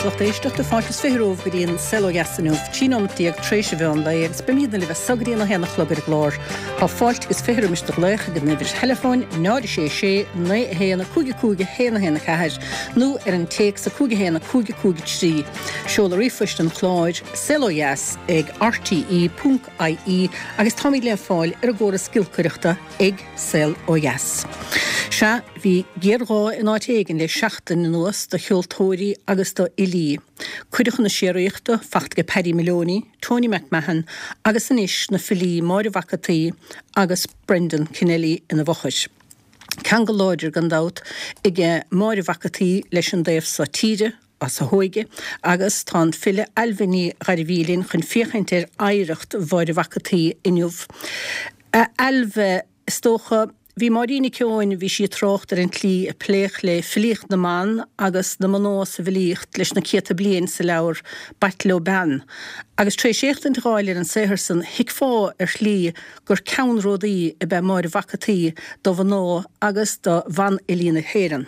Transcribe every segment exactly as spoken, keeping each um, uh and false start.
éisteach de fátas féróh go dtíon selóheasanúh tínomtíag tréise bheán le agus bemíad na le bheith sagríon a héna chlog ar glár. Tá fáilt gus féhrú misteach lecha go nibir telefóin náidir sé sé na héana cúige cúige héna héna caiir nó ar an téic sa cúige héna cúige cúige trí. Seola rifuist an chláid selóheas ag r t e dot i e agus táí le fáil ar a ggóra scilcuireachta ag selóheas. Se bhí géarrá in áitéigen le seachtain in nuas do cheoltóirí agus do ilí. Cuidechan na séireachta facht go Paddy Maloney, Tony McMahon agus inis na filí Máire Vacataí agus Brendan Kennelly ina bhochais. Can go láidir gan dát ige Máire Vacataí leis an déobh sa tíre as a hóige agus tá fille alvinní garhílinn chun féchaintir aireacht Máire Vacataí inniuh. Alve stócha Bhí marína ceáin bhí si trocht ar an tlí a pléich le filíocht na man agus na manó sa bhilíocht leis na céta blian sa leabhar Batló Ben. Agus tréis séachtain ráilir an Saherson hic fá ar slí gur ceannródaí i b Máire Vacataí do bhanó agus do Van Elína Héireann.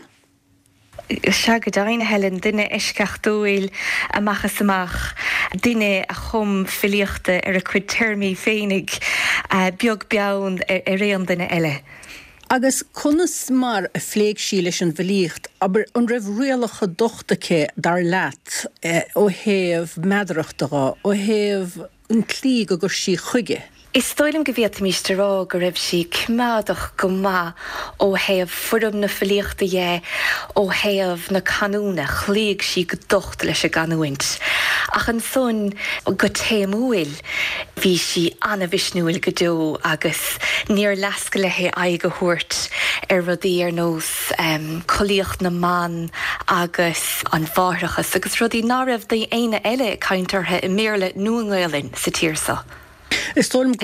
Se go dain helen duine isceach dúil amachchas amach, duine a chum filíochta ar a cuid termí féinnig beag beann ar réon duine eile. Agus conas mar a phléig sí leis an bhilíocht, aber an raibh rialacha dochtacha dar leat ó héamh meadreachtacha, ó héamh an clí go gur sí chuige. Is stoilm go bhíad míiste rá go raibh sí cimádach go má ó héamh fudum na filíochta dhé ó héamh na canúna chlíigh sí go docht leis a ganúint. Ach an son go téimúil bhí sí anna bhisnúil go dó agus níor lasca le hé aig go thuirt ar rudaí ar nós um, cholíocht na man agus an bharrachas agus rudaí ná raibh daí aine eile caintartha i méle nuangailinn sa tíorsa. Is tóilm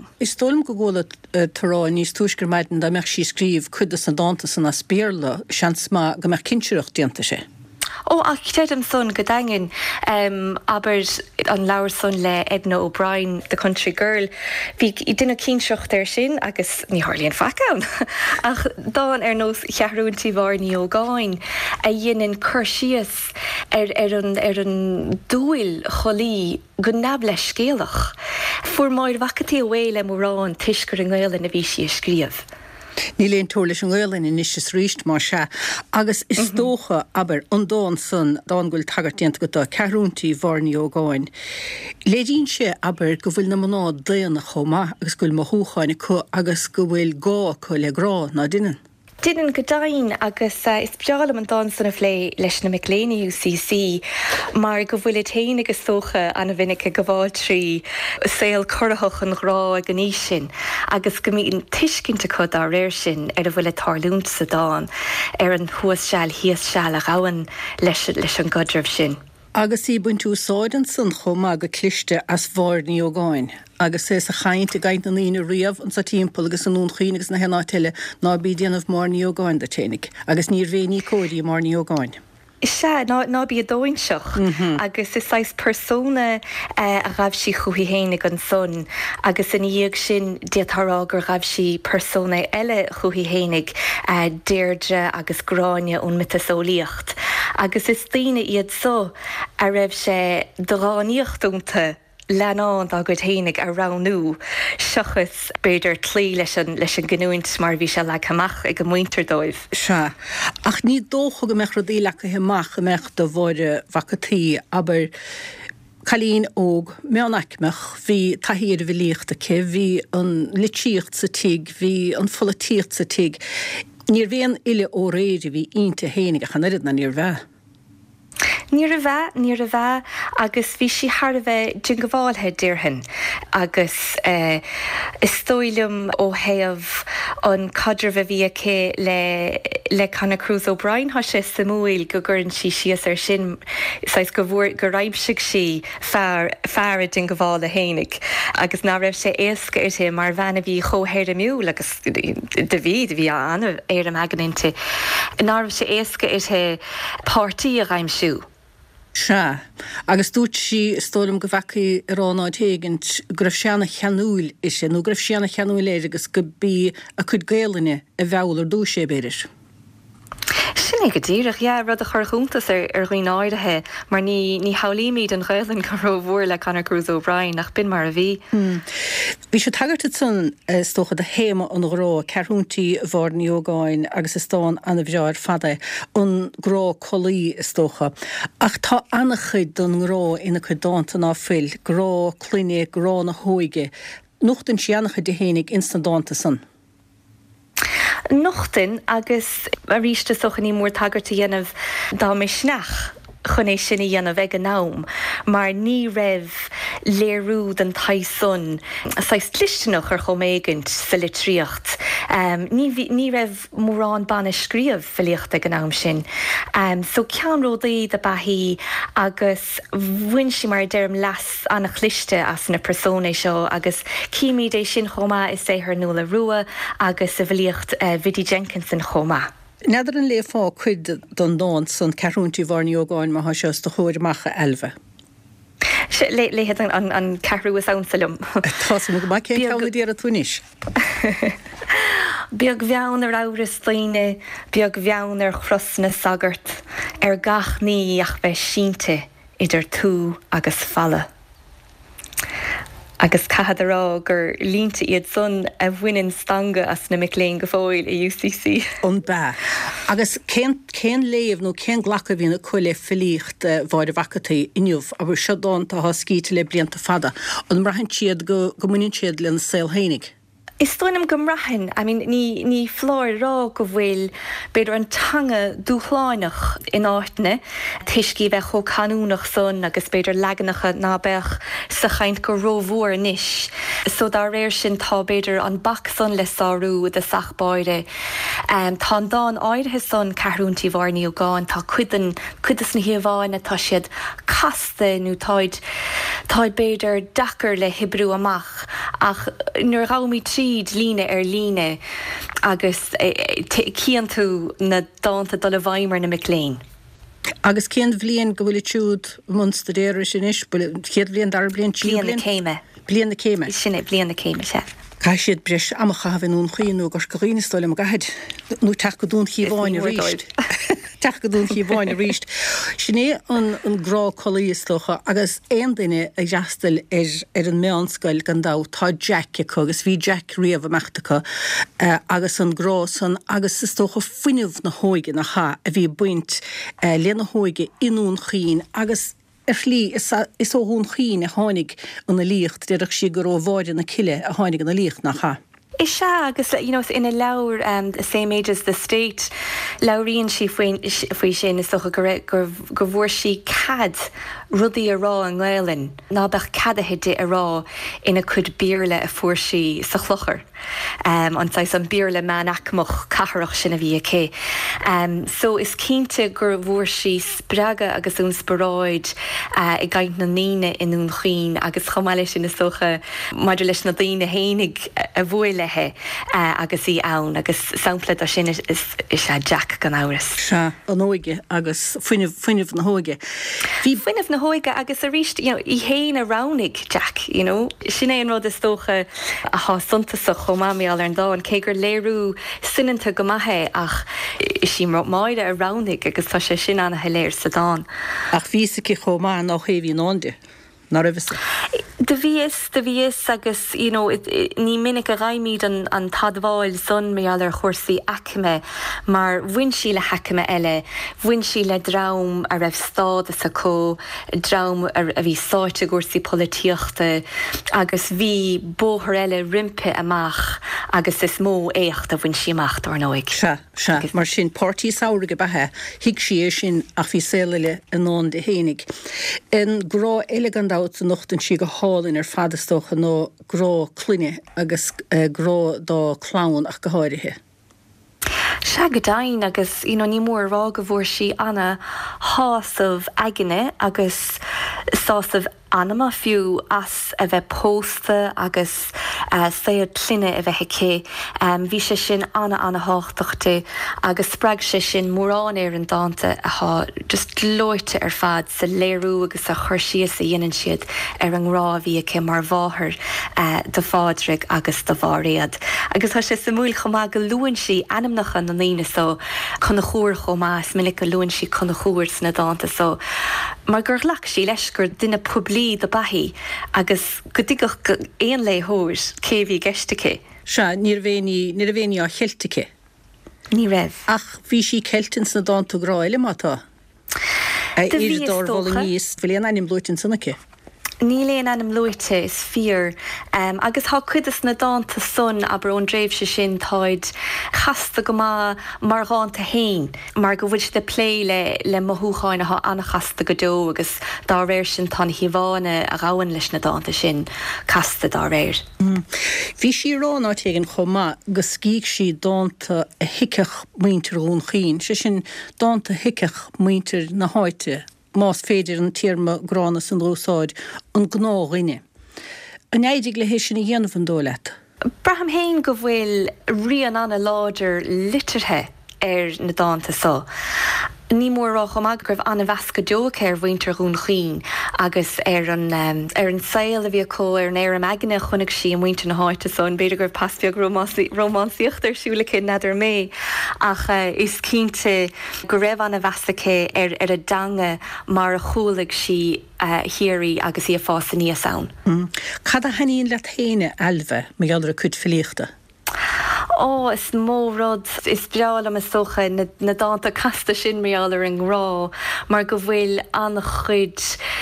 go ggóla tarrá níos túisgur maidin da meach sí scríomh chuidas an dáanta san na spéirla seans má go meach cinseoireacht dianta sé. Ó ach téadam son go daingin um, aber an leabhar son le Edna O'Brien, the country girl, bhí i duine cinseocht ar sin agus ní tharlaíonn facán. Ach dáin ar nós cheathrúintí bhar ní ó gáin a dhéanann cur síos ar, ar, an, ar an dúil cholí go nab leis scéalach. Fuair Máire Vacataí a bhfuil am mórrán tuisgur an ghailin a bhí sí a scríomh. Ní léon tóir leis an ghailin in is ríist mar se, agus is dócha aber an dáin san dáin ghfuil tagart déanta go dá ceathrúintí bharní ó gáin. Léiríonn sé aber go bhfuil na maná daonna chomá agus gúil mo thuúcháinna chu agus go bhfuil gá chu le grá ná duine. Duine go dain agus uh, is beála an dáin sanna phlé leis na McLean U C C, mar go bhfuil téine agus socha anna bhinnice go bháil trí saoil chorathach an rá a gníos sin, agus go míon tuiscinnta chud á réir sin ar a bhfuil tarlúnt sa dáin ar an thuas seall híos seall a ghabhain leis, leis an godraibh sin. Agus í buint úsáidan san chomá go cliste as bharní ó gáin. Agus sé sa chaint a gaiint na lína riamh an sa timppla agus an nún chuoine agus na hená teile ná bí déanamh marní ó gáin de ténig, agus níor bhéí cóirí marní ó gáin. Is se ná, ná bí a dóinseach mm-hmm. agus is sais persóna uh, a raibh sí chuhí hénig an son agus in dhéag sin détarrá gur raibh sí persóna eile chuhí hénig uh, déirdre agus gráine ón mitasólíocht. Agus is daine iad so a raibh sé dráníochtúnta leanán a go hénig a ranú seachas beidir tlí leis an leis an gnuint mar bhí se le chamach ag go muinter dóibh. Se. Ach ní dócha go meach rodí le heach meach do Máire Vacataí, aber chalín óg meanachmach hí taíir bhilíochta ce, hí an litíocht sa tig, hí an folatíocht sa tig. Níor bhéon ile ó réidir bhí ionta hénig a chanarid na níor bheith. Níor a bheith, níor a bheith, agus bhí si thar a bheith gin go bháilthe dearhan, agus uh, is stoilm ó héamh an cadre bheith bhí aché le, le Conor Cruise O'Brien tha sé sa múil go gurn si sios ar sin, sais go bhór go raibsigh si fear, fear a gin go bháil a hénig, agus ná raibh sé éasca ar sé mar bhena bhí chóhéir a miúil, agus de bhí, de bhí anna ar am aganinte. Ná raibh sé éasca ar sé pártaí a raimsú. Se. Agus dúirt sí stólam go bhacaí ránáid héigint gribh seanna cheanúil is sé, nó gribh seanna cheanúil éir agus go bí a chud géalaine a bheall ar dúis sé béidir. Sin Sinnig go ddíireach, yeah, rud a churchúntas ar ar ghuiáidethe, mar ní ní haolíimiid an ghailinn go rohmhór le Conor Cruise O'Brien nach bin mar a bhí. Bhí se tagart san stocha de héime an rá ceúntaí bhar níogáin agus is stáin anna bhear fada an grá cholí stocha. Ach tá annach chuid don rá ina chu dáanta ná fil, grá cluine grá na hóige. Nuachtain siannach de hénig instant dáanta san. Nochtain agus a ríiste socha ní mór tagartta dhéanamh dá mé snach chunééis sinna dhéanamh ag an nám, mar ní raibh léirúd an taison sais plistenach ar choméigint sa litríocht. Um, ní, ní raibh mórrán banna scríomh filiocht ag an nám sin. Um, so cean ródaí de bahí agus bhain si mar derm las anna chlichte as na persóna seo agus cíimiid é sin chomá is é ar nula rua agus a bhiliocht uh, Viddy Jenkinson chomá. Neidir an le fá chuid don dáin san ceúntaí bhar níogáin má seos do chuir macha elve. Le léhead an, an carú is ansalum. Tá go mai cé ceáladíar a túnis. Beag bheann ar áras slaoine, beag bheann ar chrosna sagart, ar gach ní ach bheith sínte idir tú agus falla. Agus cahad ará gur línta iad son a bhhuiinn stanga as na miléon go fáil i U C C. An ba. Agus cén léomh nó cén ghlacha bhína chuile filíocht bhaid a bhacataí inniuh a bhfuair se dáanta há scíte le blianta fada. An marthain siad go go muinn siad le an saolhénig. Is stoinm gomrahin, I mean, ní, ní flóir rá go bhfuil beidir an tanga dúchláinach in áitne, tuiscí bheith cho canúnach son agus beidir leganacha nábech sa chaint go rómhór níis. So dá réir sin tá beidir an bach son le sáú de sachbáide. Um, tá dá áirithe son carúntí bharní ó gáin, tá cuidan cuidas na hiamháine tá siad casta nó táid táid beidir dachar le Hibrú amach ach nuair rámí trí líne ar líne agus cían tú na dáanta do le bhaimar na miléin. Agus cén bhblion go bhfuil túd munstadéir sin is, chéad blion dar blion tí blion na céime. Blion na céime. Sinna blion na céime se. Cai siad breis amachcha bhíún chuoinú gur go riineáil am gaid nó teach go dún chiíháin a ríist. Teach go dún chiíháin a ríist. Sinné an an grá choíostocha agus éon duine ag deastal ar ar an meánscoil gan dá tá Jack agus bhí Jack riamh amachtacha agus an grá san agus is tócha fuineh na hóige na cha a bhí buint léana hóige inún chiín agus er lí is is ó hún chiín a tháinig an na líocht deireach si gur ó bháide na ciile a tháinig an na líocht nach cha. Is se agus you know, in a leabhar um, the same age as the state, leabhríonn si faoi sin is socha gur bhfuair si cad rudaí a rá an ghaelann, ná bheith cadathe a rá ina chud bíorla a fuair si sa chlochar. Um, anáis an bíorla man acmach catharach sin a bhí ché. Um, so is cínte gur bhfuair si spraga agus ún sporáid uh, i gcaint na níine inún chuoin agus chomáile sin is socha maidir leis na daoine hénig a bhfuil lethe uh, agus í ann agus sampla a sin is, is, is a Jack gan áras. Se an óige agus fuineh na hóige. Bhí fuineh na hóige agus a ríist you know, i héin a ránig Jack, you know, sin é an rud is tócha a há suntasach chomáí all ar an dáin, cé gur léirú sinanta go maithe ach sí máide a ránig agus tá sé sin anna heléir sa dáin. Ach vísaí chomá nach chéhí náide. De bhíos de bhíos agus you know, ní minic a raimíd an, an tadháil son mé all ar chósaí acime, mar bhain sí le haicime eile, bhain sí le drám a raibh stáda sa có, drám a, a bhí sáite gúsaí políochta, agus bhí bóthar eile rimpe amach agus is mó éocht a bhain sí amach ar nóig. Se, se, mar sin pártí saoirige bathe, hiic sí sin ach bhí céile an nán de hénig. In grá elegant nochtan si go hálinn ar fadastocha nó grá cluine agus uh, grá dá clán ach go háirithe. Se go dain agus you know, ní mór rá go bhfuair si anna hásamh aigine agus sásamh anama fiú as a bheith pósta agus uh, saoad cluine a bheith cé. Um, bhí sé sin anna anna háchtachta agus spreag sé sin mórrán ar an dáanta a há just glóite ar fad sa léirú agus a chuirsíos a dhéanaan siad ar an rá bhí cé mar bháthir uh, do fádrig agus do bháréad. Agus tá sé sa múil chomá go luúin si anamnachan na líine so chuna chóir chomá is minic go luúin si chuna chóir sna dáanta so mar gur lach sí leis gur duine poblí do bahí agus go dtigach go éon le hóir cé bhí geisteché. Se níor bhéní níor bhéní á cheiltice. Ní raibh. Ach bhí sí ceiltin sna dáanta gráile mátá. Iidir bhla níos bhfuil éon anim blúitin sannacha. Ní léon anam luite is fear um, agus há cuidas na dáanta sun aber ón dréibh se sin táid chasta go má mar gáanta hain mar go bhfuil de plé le le mothúcháin a anna chasta go dó agus dá réir sin tá híháine a gáhan leis na dáanta sin casta dá réir. Bhí sí rán áitigin chomá go scíigh sí dáanta a hiicech muintir ón chin, se sin dáanta hiicech muintir na háite. Más féidir an tíirma grána san rósáid an gnághine. An éidir le hééis sin na dhéanamh an dólet. Braham hain go bhfuil rian anna láidir litirthe ar na dáanta só. Ní mór rá chomá gribh anna bhesca deocha ar bhaintear gún chin agus ar an um, ar an saoil a bhí có ar an éar meganna chunig sí an bhainte na háite so an beidir gur pasbeag románsíocht ar siúla cin nadidir mé ach uh, is cínte go raibh anna bhesacha ar, ar a danga mar a chúlaigh sí uh, hiirí agus í a fása níos ann. Mm. Cad a haíonn le chéine eilbhe me geadar a cuid filiachta? Ó, oh, is mó rud is breáil am is socha na, na dáanta casta sin méallar an rá, mar go bhfuil an chuid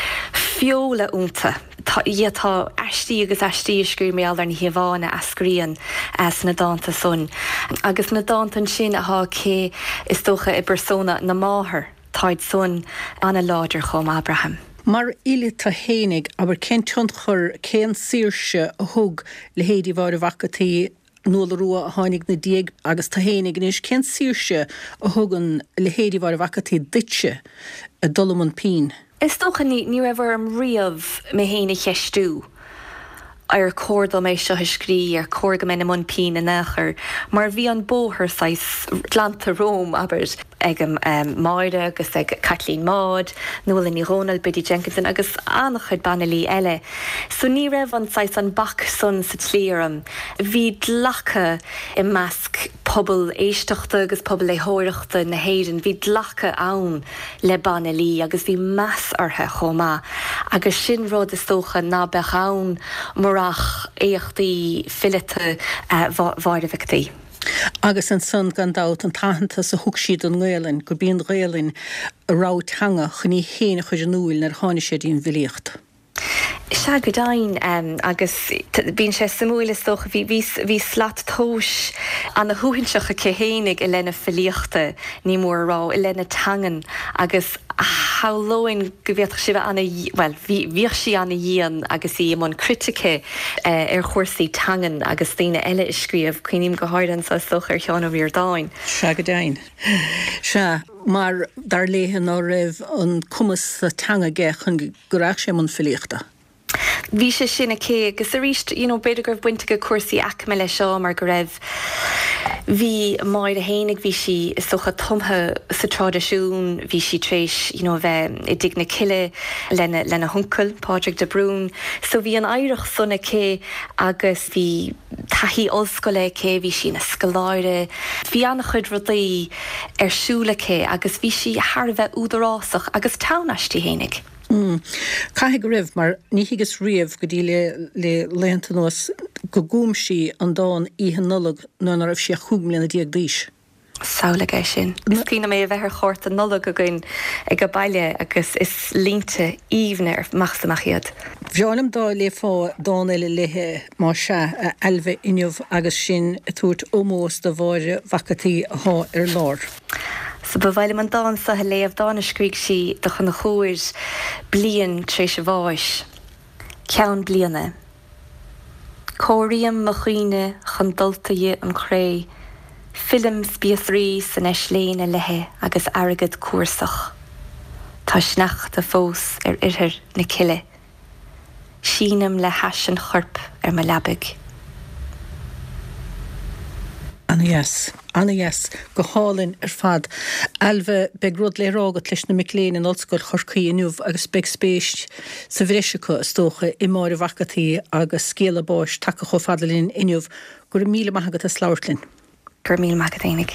fiola únta. Iatá eistí agus eistí scrú méallar na híomhána a scrían as na dáanta sun. Agus na dáanta sin a há cé is tócha i persona na máthair táid sun anna láidir chum Abraham. Mar ile tá hénig aber cén tunt chur cén síirse a thug le héadí bhar a bhacataí nóla rua a tháinig na déag agus tá hénig níos cén síirse a thugan le héadí bhar a bhacataí ditse a dulman pín. Is tócha ní ní raibh am riamh mé héna cheistú ar córdal mééis seo scrí ar cóga mena mún pín a nachar, mar bhí an bóthir sais Glanta Róm aber ag um, Máire agus ag Kathleen Maud, nóla ní Ronald Biddy Jenkinson agus annach chud banalí eile. So ní raibh an sais an bach sun sa tlíram. Bhí dlacha i measc pobl éisteachta agus pobl le hóireachta na héireann, bhí dlacha ann le banalí agus bhí meas orthe chomá. Agus sin rud is tócha ná bech ann marach éochtaí fillite uh, bhairmhachtaí. Agus an son gan dát an tahananta sa thug siad an ngéalainn, gur bíon ngéalainn a rátanga chuní héna chuid an núil nar tháinig sé dín bhilíocht. Se go dain um, agus bín sé samúil is tócha bhí slat tóis an na thuhinseacha céhénig i lena filíochta ní mór rá i lena tangan agus hálóin go bhéach si bheith anna well bhíoh si anna dhéan agus í am an critice uh, ar chóirsaí tangan agus daine eile is scríomh chuoinim go háidan sa soch ar cheanna bhíor dáin. Se go dain. Se mar dar léthe ná raibh an cumas sa tanga ge chun goráach sé man filíochta. Bhí sé sinna cé agus a ríist you know, beidir gur buinte go cuasaí aice le seo mar go raibh bhí máid a hénig bhí si socha tomtha sa tradiisiún, bhí si tréis you know, bheith i dig na ciile lena, lena huncail, Padraig de Brún. So bhí an éireach sunna cé agus bhí taithí ollscoile cé, bhí si na scoláire, bhí anna chud rudaí ar siúla cé agus bhí si thar bheith údarásach agus tánaistí hénig. Mm. Caithigh raibh mar níhigus riamh go dtí le, le leanta nuas go gúm sí an dáin ihe nullag ná raibh sé chúg mbliana déag díos. Saola é sin. Is cína mé a bheithir chóirt a nullag a gin ag go baile agus is línte íomhne ar machsamach iad. Bheálam dá le fá dáin eile lethe má se a eilbheith inniuh agus sin a tuairt ómós do bháire bhacataí athá ar lár. So ba bhaile man dáin sa léamh dána scríg si do chun na chúir blian tréis a bháis. Ceann bliana. Cóiríam mo chuoine chun dultaí an cré, film spiathrí san eisléine lethe agus airgad cuasach. Tá sneacht a fós ar irthir na ciile. Sínam le hasan chorp ar ma labig. Anna yes, Anna yes, go hálinn ar fad. Alve begrúd le rágat leis na Miléin in olscoil chorcaí nuamh agus beg spéist sa bhreisicha stócha i máir vacataí agus scéala báis take cho fadalín inniuh gur míle maithagat a sláirtlinn. Gur míle maithagat énig.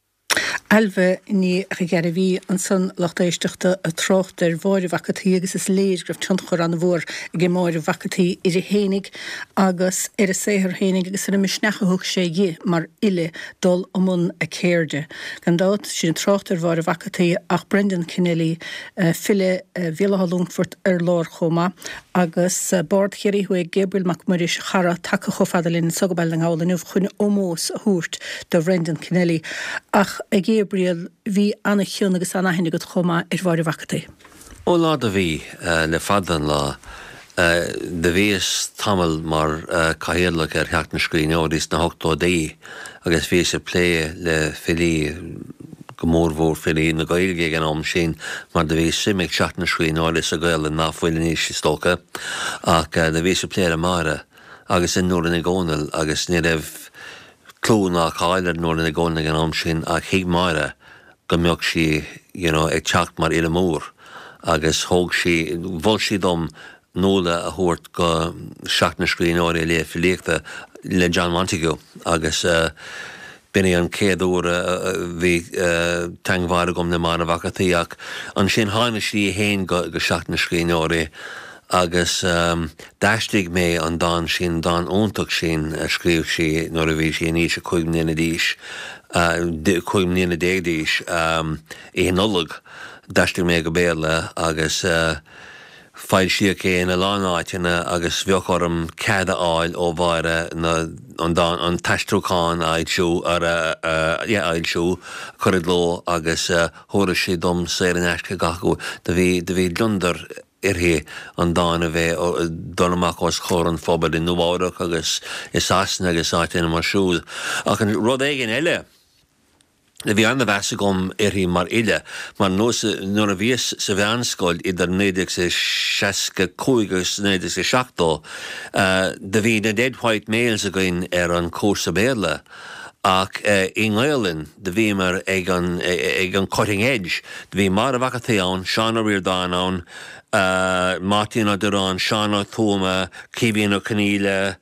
Alve ní rigeir bhí an san lachtéisteachta a trocht ar bháir vacataí agus is léir graf tunchar an bhór i g máir vacataí ir i hénig agus ar a séhar hénig agus ar a misneachthug sé dhé mar ile dul amún a céirde. Gan dát sin trocht ar bháir vacataí ach Brendan Kennelly uh, fille uh, Vilaha Lungfurt ar lár choma agus uh, bord chéirí hu Gabriel McMurray chara take cho fadalinn sogabel an gála nuh chun ómós a húrt do Brendan Kennelly ach a Gabriel hí anna chiún agus anna hennig go choma ar bháir vacataí. Ó lá a bhí uh, le fadan lá uh, de bhíos tamil mar uh, caihéadlach ar cheart na scrín ádís na hochtó daí agus bhí sé plé le filí gomórmhór filí na gailge an am sin mar de bhí simig seach na scrín ádís a gail na náfuilin is stócha ach uh, de bhí sé plé a mara agus in nóir na gcónal agus ní raibh clún a cháilir nóir na gcónal an am sin ach hiag mara go mbeadh si, you know, ag teacht mar ile mór agus thóg si, bhil si dom nóla a thuairt go seach na scrín áir le filéachta le John Montague agus uh, bine an céad úr bhí uh, teanghmhara gom na mar a vacataí ach an sin hána si héin go, go seach na scrín áir agus um, daistigh mé an dan sin dan óntaach sin a scríomh si nóir a bhí si níos a chuig mbliana díos Uh, chuim níana déagdíis um, i hinollag daistigh mé go béle agus uh, fáil siach céin a lánáitina agus bheoch orm cada áil ó bhaire na an dan an taistrúcháin áilsú ar a uh, yeah, áilsú chuid ló agus uh, thóra si dom séir an eisce gachu de bhí de bhí lundar irhé an dána bheith donamach os chóir an fphobal in nóbhárach agus is asna agus áitina mar siúil ach an rud éigen eile na bhí anna bheasa gom irhí mar ile, mar nóair a bhíos sa bheanscoil idir néideag sa seasca cúigus néideag sa seachtó, de bhí na dead white males a gin ar an cósa béle ach uh, i ngailen de bhí mar ag an, ag an cutting edge, de bhí mar a vacataí ann, Seán a Riordan ann, uh, Martin a Durán, Seán a Thoma, Cíbíon a Caníle,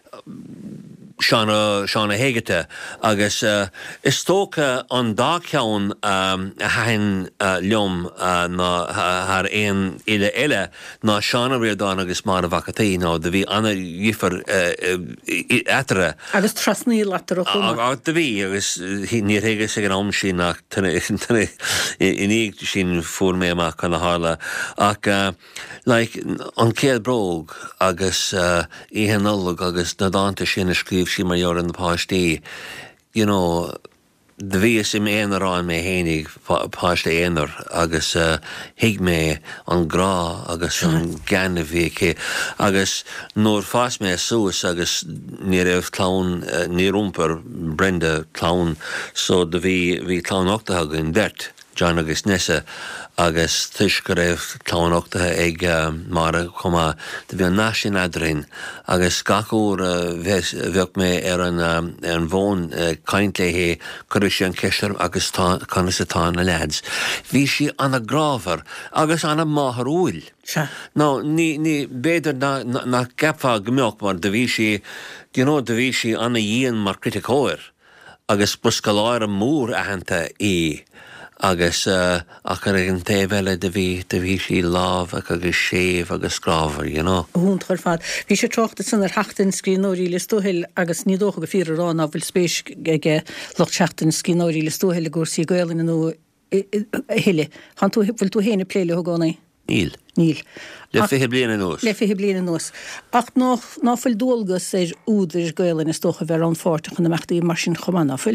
Seánna Seánna Hégate agus uh, is tócha an dá ceann um, a hain uh, leom uh, ná haar éon ile eile ná Seán a Riordan agus mar a vacataí ná de bhí anna dhífar etere. Agus trasnaí letar ó chuma. De bhí agus ní réige sig an am sin nach iníag sin fuair mé amach chun na hála ach uh, like, an céad bróg agus uh, íhanollag agus na dáanta sin a scríomh si mar jór an na páistí, you know, de bhíos im éanarán mé hénig páiste éanar agus uh, hiig mé an grá agus an gan a bhí agus nóir fás mé suas agus ní raibh clán uh, ní rúmpar Brenda clán so de bhí bhí clán ochtathe in deirt John agus Nessa agus tuis go raibh clán ochtathe ag uh, mar chuma de bhí an náisiún adrin agus gachúr uh, bheoh mé ar an, um, an bhón uh, caint le hé chuir sé an ceisir agus chuna sa tá na lads. Bhí si anna gráfar agus anna máthar úil. No, ní, ní béidir na, na, na gapfa gombeoch mar de bhí si, you know, de bhí si anna dhéan mar criticóir agus buscaláir an mór ahananta í agus uh, ach ar an téhile de bhí de bhí sí láh agus séh agus scráfar, you know. Hún chuir fad. Bhí sé trochta san ar heachtain scríóirí le stóhil agus ní dócha go fír rán á bhfuil spéis ige loch seachtain scríóirí le stóhil a gúsaí gailin nó hiile. Han tú bhfuil tú héna pléile thugánaí? Níl. Níl. Le fiche bliana nós. Le fiche bliana nós. Ach ná fuil dólagus ar úidir gailin is tócha bhar an fáirteach na meachtaí mar sin chumá ná fuil?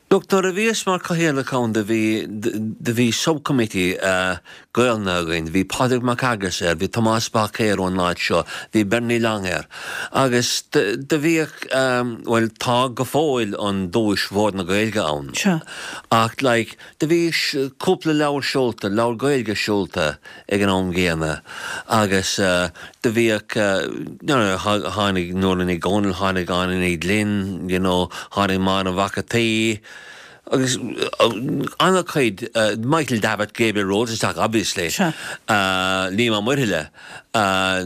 Look, no a bhíos mar caihéile chun de bhí de bhí subcommittee uh, gailna againn, bhí Padraig McAgras ar, bhí Tomás Bacéir ón láid seo, bhí Bernie Lang ar. Agus de bhíoh, um, well, tá go fóil an dúis bhór na gailge ann. Sure. Ach, like, de bhí cúpla leabhar siúlta, leabhar gailge siúlta ag an am géana. Agus uh, de bhíoh, uh, you know, hánig nóir in gcónal, hánig an in ag linn, you know, hánig mar an vacataí. Agus anna chuid uh, Michael Davitt Gabriel Rhodes is tak obviously sure. uh, Lima Murhile uh,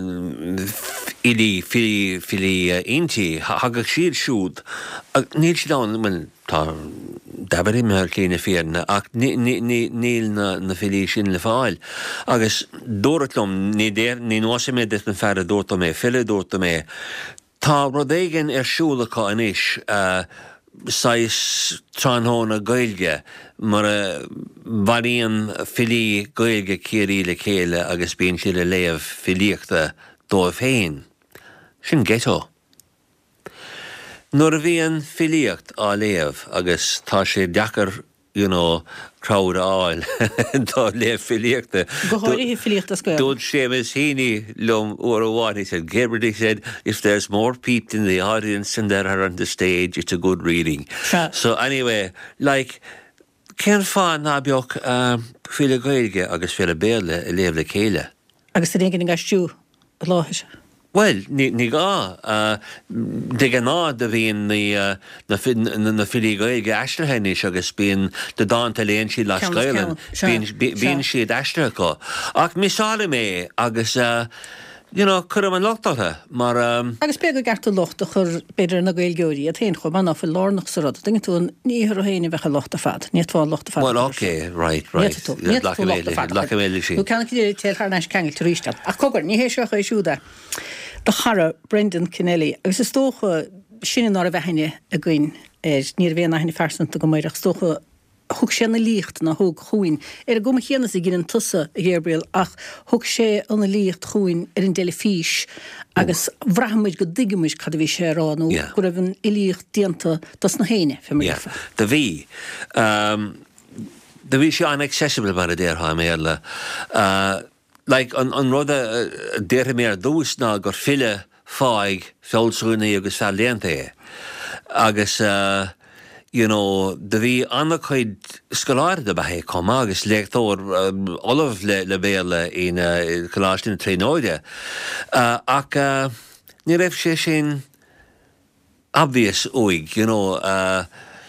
ili fili fili uh, inti hagag siad siúd níl si dawn man tá Davitt i meir clína fíarna ach níl na, na fili sin le fáil agus dóratlum ní déir ní nósa mé dis na ferra dórta mé fili dórta mé tá rodéigen ar siúlacha an ish uh, sais tránhóna gailge mar a bharíon filí gailge céirí le chéile agus bíon si le léamh filíochta dóibh féin. Sin ghetto. Nuair a bhíon filíocht á léamh agus tá sé deachar, you know, crowd áil dá léamh filíochta. Go háirithe filíochta scoil. Dúd Seamus Heaney lum or a what he said. Gabriel he said, if there's more people in the audience than there are on the stage, it's a good reading. Sure. So anyway, like, cén fá ná beoch um, fila gailge agus fila béle a léamh le chéile. Agus tá éigean gasú láthise. Well, ní ní gá uh, de gan ná de bhíon na na filí gailge eistrehénis agus bíon de dáanta léon siad le scailin bíon siad eistre go. Ach misála mé agus uh, you know, chuir an lochtatha, mar um, agus beag go garta lochta chur beidir na gailgeoirí a théon chuir manna fil lárnach sa rud. Dinge tún níhar a héine bhecha lochta fad. Níot fáil lochta fad. Well, okay, right, right. Níot fáil lochta fad. Lachaméile sí. Nú canna cídir téil thar neis cangil turístal. Ach cogur, ní hééis seocha siúda. Da chara Brendan Kennelly, agus is tócha sinna ná a bheithine a gcuin níor bhéana na fersanta go maireach tócha thug sé na líocht na thug chuin. Ar a goma chéana sa ginn tusa Gabriel ach thug sé an na líocht chuin ar an déile fís agus bhrahamid go digimuid cad bhí sé ránú go raibh an ilíocht dianta das na héine fe mar yeah. Da bhí um, da bhí sé inaccessible mar a déir ha méile uh, like an an rud a déir mé dús ná gur fille fáig feolsúna agus fe léanta agus uh, you know, de bhí anna chuid scoláir de bethe com agus léachtóir um, olah le, le béle in uh, choláistin trénóide. Uh, ach uh, ní raibh sé sin obvious uig, you know, uh,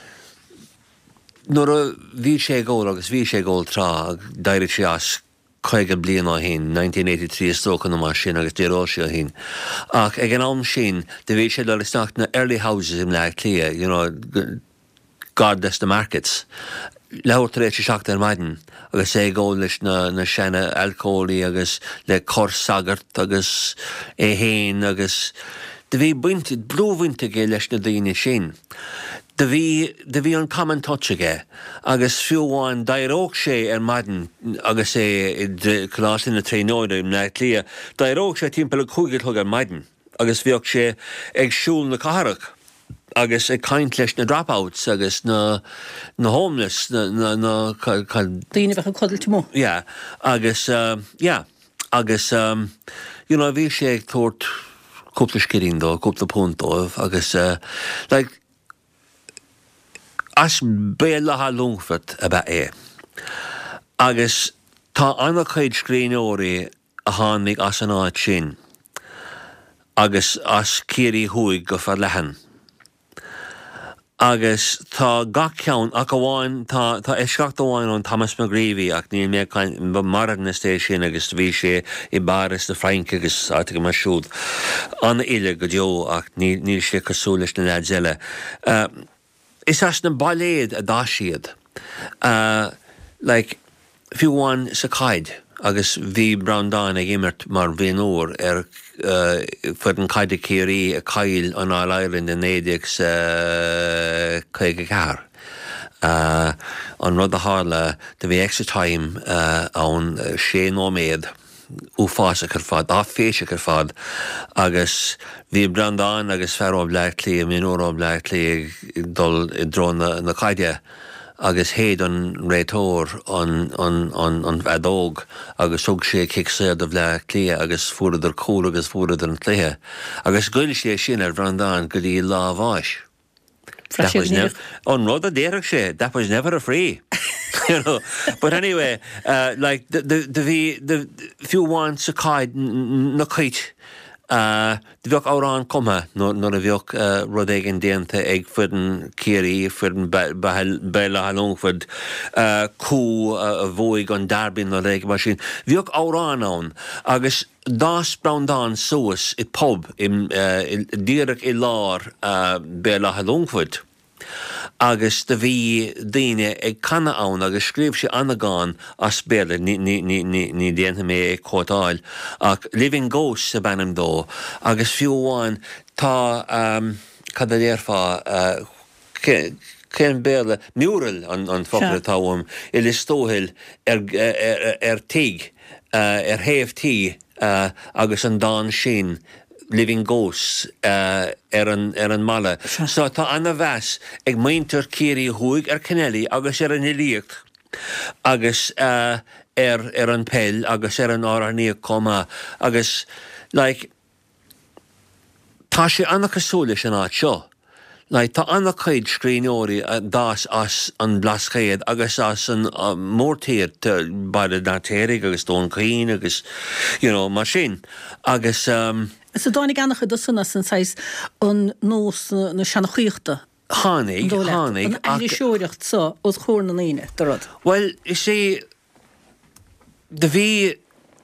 nuair a bhí sé gól agus bhí sé gól trá dairid sé as chuige blian á hin, nineteen eighty-three is tócan mar sin agus déróil sé hin. Ach ag an am sin, de bhí sé le isteach na early houses im le clia, you know, God bless the markets. Leabhar tar éis seach ar maidin, agus é ggó leis na, na sena alcólaí agus le cors sagart agus é héin agus de bhí buinte, blúhainte gé leis na daoine sin. De bhí de bhí an common touch aige agus fiúháin dairóg sé ar maidin agus é choláistin na trénóide im le clia. Dairóg sé timpeall chuigil thug ar maidin agus bhíoh sé ag siúl na carach. Agus ag caint leis na dropouts agus na, na homeless na, na, na ca, ca, daoine bhecha codil timó. Yeah, agus um, yeah, agus um, you know, bhí sé ag tórt cúpla scirín dó, cúpla púntó agus uh, like as bélatha lungfat a bheith é. Agus tá anna chuid scríneoirí a tháinig as an áit sin agus as cíirí thuaig go far lehan. Agus tá gach ceann ach amháin tá tá éisceacht amháin ón Thomas McGreevy ach níl mé caint mar na stéisisin agus bhí sé i baris na Frainc agus áite go mar siúd an ile go deo ach níl sé cosú leis na néadile. Uh, is as na baléad a dá siad. Uh, like, fiúháin sa caid agus bhí Browndown ag imirt mar bhíon ór ar uh, fud an caide céirí a cail an All Ireland in éideag sa chuige ceathair. Uh, an rud a hála de bhí extra time uh, an sé nóméad ú fása ar fad, á féise ar fad, agus bhí brandán agus ferró bleach lí, mí óró bleach lí dul i drón na caide, agus héad an réitóir an an an an bhedóg agus thug sé cic séad a bhleach lí agus fuad ar cúr agus fuad ar an cléthe. Agus gcuil sé sin ar brandán go dtí lábháis. That was never, on road the derek she, that was never a free. You know, but anyway, uh, like the the the the few ones a kite no kite. Uh, the vok oran komma no no the vok uh, rodegen dente egg fudden kiri fudden bella halong fud uh, ku a voig on darbin no reg machine vok oran on agus das browndan sauce i pub im uh, direk i lar uh, bella halong fud agus de vi dine ag canna an agus skrif sé anagan as bele ni ni ni ni ni dente me kotal ag living ghosts se banam do agus fiúháin tá um cadéirfa uh, ken bele mural an an fokle tawum il is stóhil er er er tig uh, er hef tí uh, agus an dan sin living ghosts uh, er an er an mala. So tá anna bheas ag maintar céirí huig ar Kennelly agus er an ilíocht agus uh, er er an pell agus er an áraníoch comma agus like tá sé anna cosúla sin áit seo. Like tá anna chuid scríneoirí uh, das as an blascéad agus as an uh, mórtíir bad na téirigh agus dón cín agus you know mar sin agus um, Is a dánig annach do sunna san sais an nós na seanachíochta. Hánig, hánig. An éisiúireacht sa os chóir na líine, darad. Well, is sé de bhí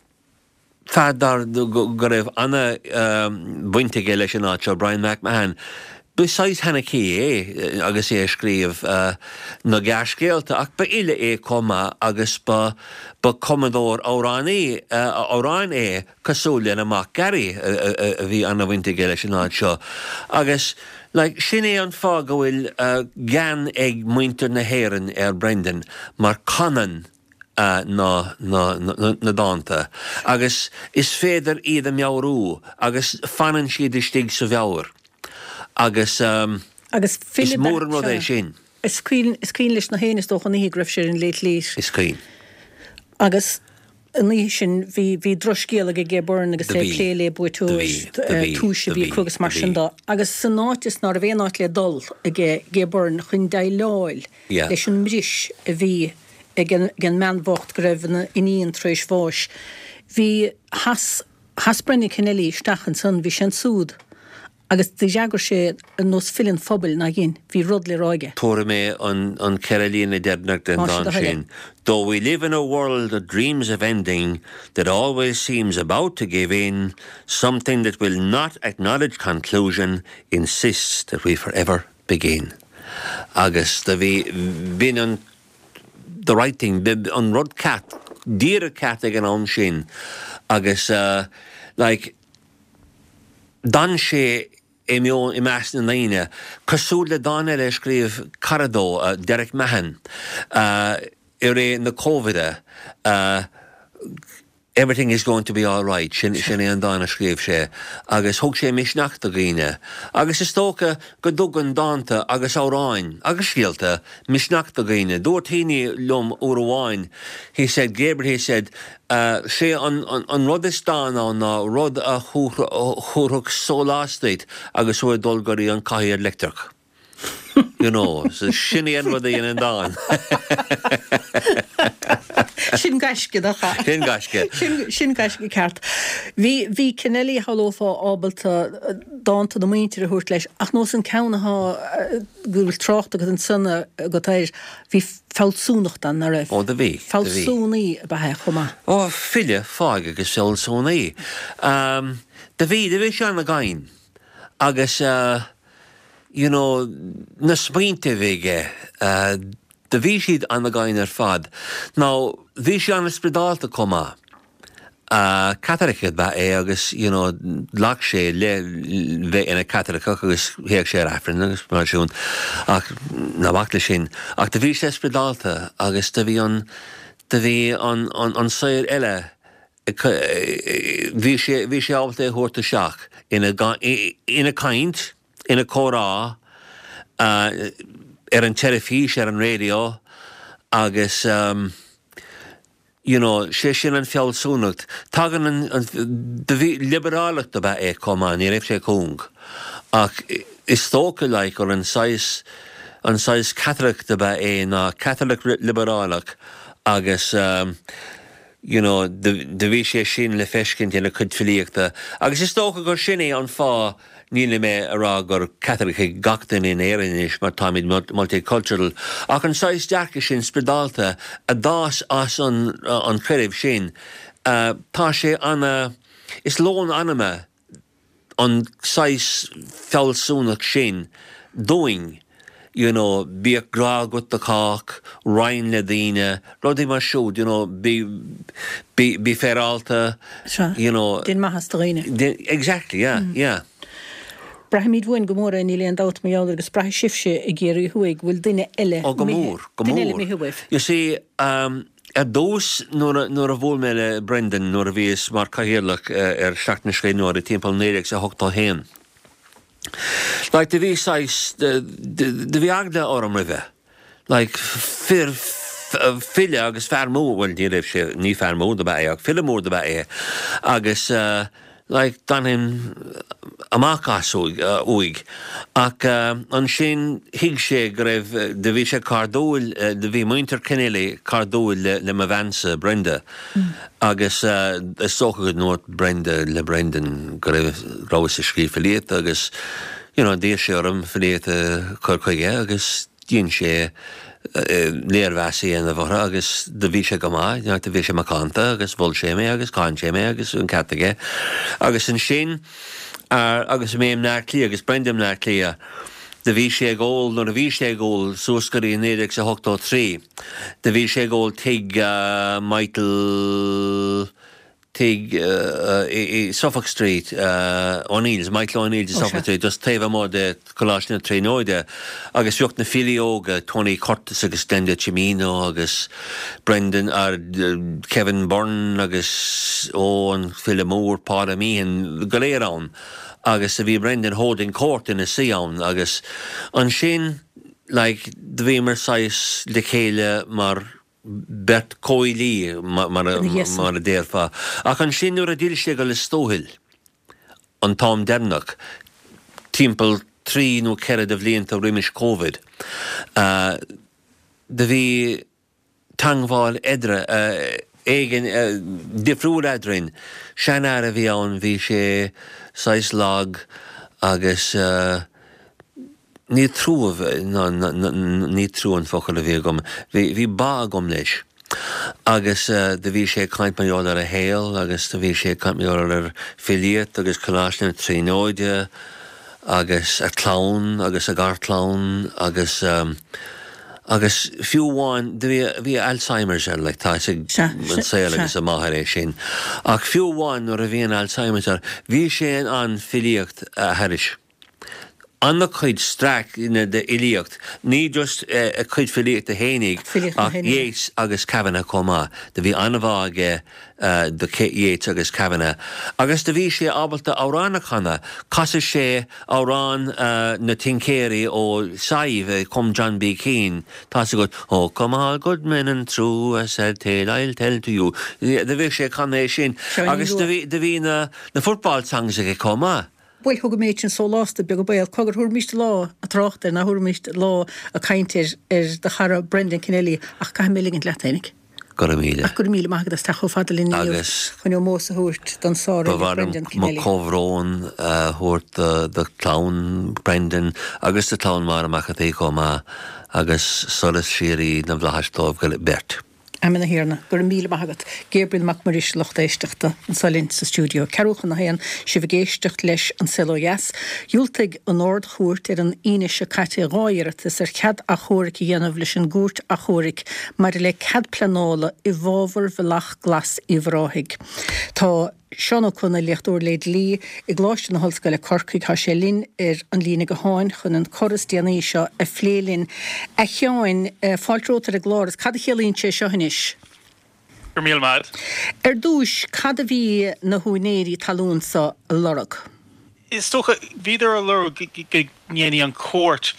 fadar go raibh anna um, buinte ge leis an áit Brian McMahon. Besides hana cí é, agus é scríomh uh, na gascéalta, ach ba ile é comma agus ba, ba commodór órán é, uh, órán é cosúla na mac gari a bhí anna bhainte geile sin áid seo. Agus, like, sin é an fá go bhfuil uh, gan ag muintir na héireann ar Brendan, mar canan Uh, na, na, na, na dánta. Agus is féidir iad a meabhrú, agus fanan siad is stig sa bheabhar. Agus um, agus is mór an rud é sin. Is cín leis na héanaine dócha ní greibh sé an léit lís. Is cín. Agus ní sin bhí bhí droscéal a gé burn agus é cléile buitúis túise bhí chugus mar sin dá. Agus san náitis ná a bhéanaát le dul a gé burn chun dá leáil leis an mris a bhí gen gen manvocht grefna iníon treis bháis. Bhí has has brennig Kennelly stachan san bhí sin súd. Agus de jagur sé an nos fillin fobal na gin, bhí rud le ráige. Tóra mé an an Carolina Debnach den dan sin. Though we live in a world that dreams of ending, that always seems about to give in, something that will not acknowledge conclusion insists that we forever begin. Agus da bhí bhín an the right thing, on rud cat, dear cat ag an an sin, agus, uh, like, dan sé é mion i meas na naine, cosúd le dan eile scríomh Caradó, uh, Derek Mahan, uh, i ré na COVID, uh, everything is going to be all right, sin sin é an dána scríomh sé, agus thug sé misneacht a gine, agus is tóca go dug an dánta agus áráin, agus scialta, misneacht a gine, dúirtíní lum úr amháin, he said, Gabriel, he said, uh, sé an, an, an rud is dána ná rud a chúrthach sólástate agus ua dulgarí an caiir electric. You know, so sinné an rud é an dán. Sin gaisce a cha. Sin gaisce. Sin gaisce ceart. Bhí bhí Kennelly hallófa ábalta dáanta na muintir a thuirt leis, ach nó an ceannaá gúil trocht agus an sanna go téir, bhí fáilsúnacht an na raibh. Ó, da bhí. Fáilsúnaí bathe chuma. Ó, fille fáig agus fáilsúnaí. Um, da bhí, da bhí sean na gain. Agus, uh, you know, na smaointe bhíige, uh, da bhí siad an na gain ar fad. Now, bhí sé an spridálta comma. Uh, Cataricad ba é agus, you know, lach sé le bheith ina Cataricach agus héag sé rafrin agus mar siún ach na bhachla sin. Ach da bhí sé spridálta agus da bhí an da bhí an an an saoir eile bhí sé ábalta thuirta seach ina caint, ina córá, ar an telefís, ar an radio, agus, um, you know, sé sin an feallsúnacht. Tagan an liberálach da bheith é comá, ní raibh sé cúng. Ach is tóca like or an sais an sais Catholic da bheith é na Catholic liberálach agus, um, you know, de bhí sé sin le feiscint ina chud filíochta. Agus is tóca gur sinné an fá níle mé ará gur Catholic gachtain in éirinis mar táimid multicultural. Ach an sais dearcha sin spedalta a dás as an, an creibh sin. Uh, tá sé anna, is lón anama an sais feallsúnach sin doing, you know, bí gra gut the cock, Ryan le dine, rudí mar siúd, you know, bí bí bí feralta, sure. You know. Din mahas taghine. Exactly, yeah, mm. yeah. Brahimid bhain gomóra in ile an dát mé agus brath sifse I géirí huig bhfuil duine eile. Oh, gomór, gomór. Duine eile mi huibh. You see, um, a dós nuair a bhfuil meile Brendan nuair a bhíos mar cahiarlach ar seachna scé nuair a timppel néireach sa hochtá héan. Like the bhí sais, the the bhí agda orm ribhe. Like fir fille agus fermó, well ní raibh sé ní fermó da bheith ag filmór da bheith é. Agus uh, like dan him amachas uig. Ac uh, an sin hig sé greibh de bhí sé cardóil, uh, de bhí muinter cinile cardóil le, le mavansa Brenda. Mm. Agus uh, is socha go nót Brenda le Brendan greibh ráis a scríb filiet agus, you know, dé sé orm filiet a cur chuige agus dín sé léirhhesaí ana bhora agus de bhí sé go má, de bhí sé macánta agus bhil sé mé agus cáin sé mé agus an catige. Agus an sin agus méim náirlí agus Brendam náirlí de bhí sé gól nó a bhí sé gól suascarí néideach sa hochtá trí. De bhí sé gól tig uh, Michael tig uh, uh, Suffolk Street, uh, O'Neill's, Michael O'Neill's oh, Suffolk Street, just teva mór de colásna trénóide, agus fiocht na filioga, Tony Curtis agus Glenda Chimino, agus Brendan, ar uh, Kevin Byrne, agus Owen, Philip Moore, Páda Meehan, galéirán, agus a bhí Brendan holding court in a sián, agus an sin, like, de bhí mar sais le chéile mar Bert Coilí mar a déirfa. Ach an sin nuair a díl sé go le stóhil an Tom Dernach, timppel trí nó cead a bhliain a riimiis COVID. Uh, de bhí tangháil edre, uh, éigen, uh, difriúr edrin, seanar a bhí ann bhí sé sais lag agus uh, ní trúh ní trú an focail a bhí gom. Bhí bá gom leis. Agus uh, de bhí sé caint maiol ar a héal, agus de bhí sé caint maiol ar filiet, agus colásna tríóide, agus a clán, agus a gartlán, agus um, agus fiúháin, de bhí Alzheimer's ar, like, tá sig an saoil agus a maithir é sin. Ach fiúháin nuair a bhí an Alzheimer's ar, bhí sé an filiocht a haris. Anna chuid straach ina de ilíocht, ní just uh, a chuid filiocht a hénig, ach Yates agus Kavanagh comá, de bhí anna bháge uh, de Yates agus Kavanagh. Agus de bhí sé ábalta áránach chana, casa sé árán uh, na tincéirí ó Saibh com John B. Keane, tá sa god, oh, come all good men and true, I said, tale I'll tell to you. De bhí sé chana é sin. Agus de bhí na, na football songs ag comá. Bhfuil thug méid sin só lásta beag go bail cogur thuairmíist lá a tráchtar na thuairmíist lá a caintir ar de chara Brendan Kennelly ach cai milligan leatainig. Go míle. Ach go míle maigad as tacho fadalín agus chun ó mósa thuairt don sára Brendan Kennelly. Má cóhrón thuairt de clán Brendan agus de clán mar amachcha é comá agus solas sirí na bhlathastómh go bert. Am na hirna, gur míle maigad Gabriel McMurrish lochta éisteachta an salint sa stúdio. Cearúchan na héan si bh géisteacht leis an Seloias. Dúilteag an ord chuairt ar an ionise caite ráiret is ar cead a chóric i dhéanamh leis an gúirt a chóric mar le cead planála i bhábhar bhlach glas i bhráthig. Tá Seanna chuna lechtúir leid lí i gláiste na hallscoile Corcaigh há sé linn ar an lína go háin chun an choras déanaí seo a phlélinn a cheáin fáiltrótar a gláras cad a chéalaíonn sé seo hanis? gur míl mad. Er dúis cad a bhí na húnéirí talúnsa lorug. Is toch viidir a lur gnéni an court